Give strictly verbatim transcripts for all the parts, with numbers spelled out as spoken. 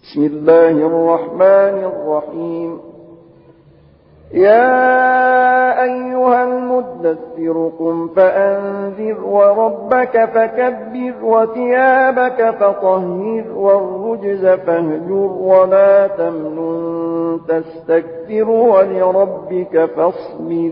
بسم الله الرحمن الرحيم. يا أيها المدثر قم فأنذر وربك فكبر وثيابك فطهر والرجز فاهجر ولا تمنن تستكبر ولربك فاصبر.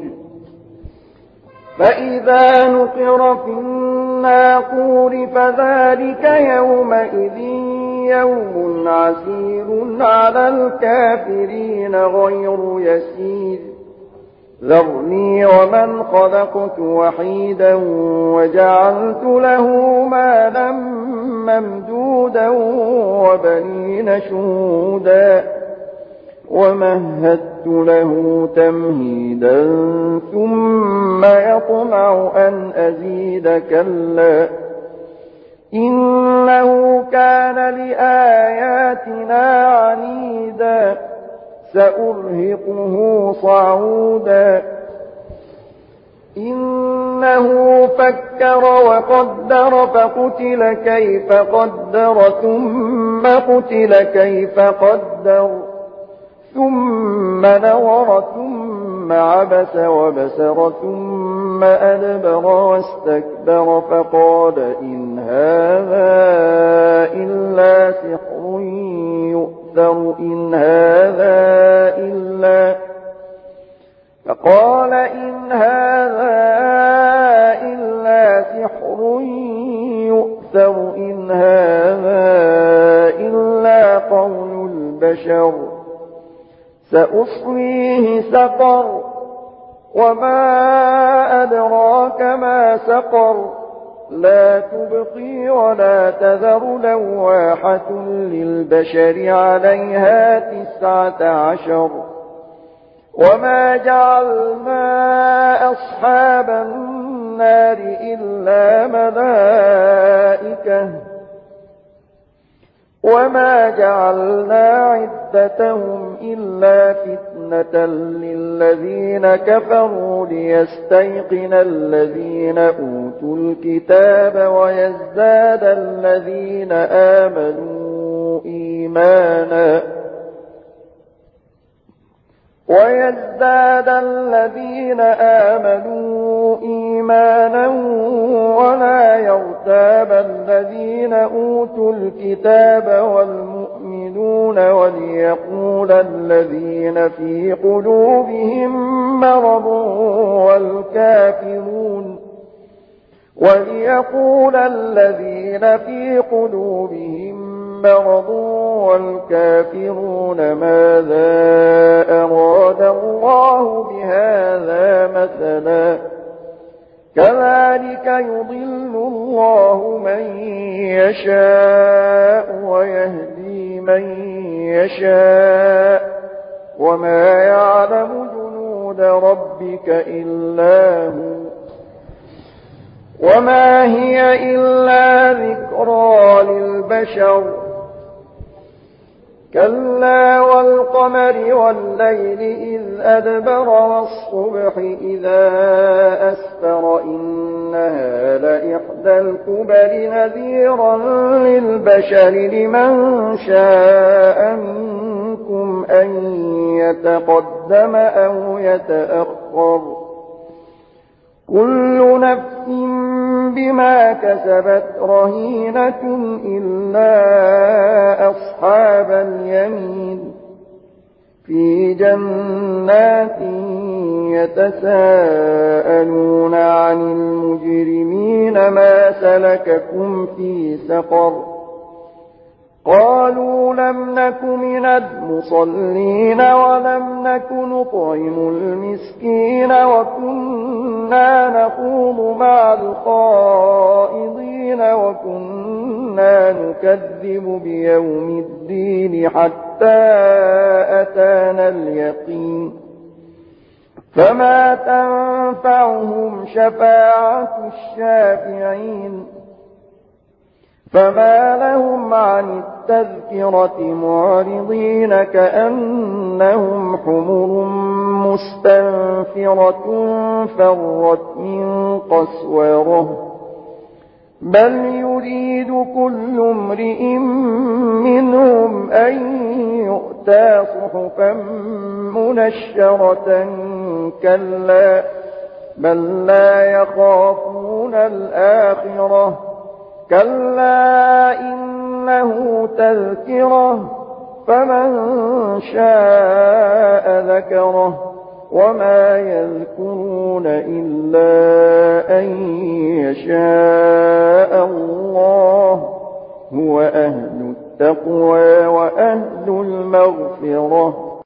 فإذا نقر في الناقور فذلك يومئذ يوم عسير على الكافرين غير يسير. ذرني ومن خلقت وحيدا وجعلت له مالا ممدودا وبنين شهودا ومهدت له تمهيدا ثم يطمع أن أزيد كلا إنه كان لآياتنا عنيدا سأرهقه صعودا. إنه فكر وقدر فقتل كيف قدر ثم قتل كيف قدر ثم نظر ثم عبس وبسر ثم أدبر واستكبر فقال إن هذا إلا سحر يؤثر إن هذا إلا فقال إن هذا إلا سحر يؤثر إن هذا إلا قول البشر سأصليه سقر وما أدراك ما سقر لا تبقي ولا تذر لواحة للبشر عليها تسعة عشر. وما جعلنا أصحاب النار إلا ملائكة وما جعلنا عدتهم إلا فتنة للذين كفروا ليستيقن الذين أوتوا الكتاب ويزداد الذين آمنوا إيمانا ويزداد الذين آمنوا إيمانا ولا يرتاب الذين أوتوا الكتاب والمؤمنون وليقول الذين في قلوبهم مرض والكافرون وليقول الذين في قلوبهم مرض والكافرون ماذا أراد الله بهذا مثلا كذلك يضل الله من يشاء ويهدي من يشاء وما يعلم جنود ربك إلا هو وما هي إلا ذكرى للبشر كلا والقمر والليل إذ أدبر والصبح إذا أسفر إنها لإحدى الكبر نذيرا للبشر لمن شاء منكم أن يتقدم أو يتأخر كل نفس بما كسبت رهينة إلا أصحاب اليمين في جنات يتساءلون عن المجرمين ما سلككم في سقر قالوا لم نك من المصلين ولم نك نطعم المسكين وكنا نخوض مع الخائضين وكنا نكذب بيوم الدين حتى أتانا اليقين فما تنفعهم شفاعة الشافعين فما لهم عن التذكرة معرضين كأنهم حمر مستنفرة فرت من قسورة بل يريد كل امرئ منهم أن أن يؤتى صحفا منشرة كلا بل لا يخافون الآخرة كلا إنه تذكرة فمن شاء ذكره وما يذكرون إلا أن يشاء الله هو أهل التقوى وأهل المغفرة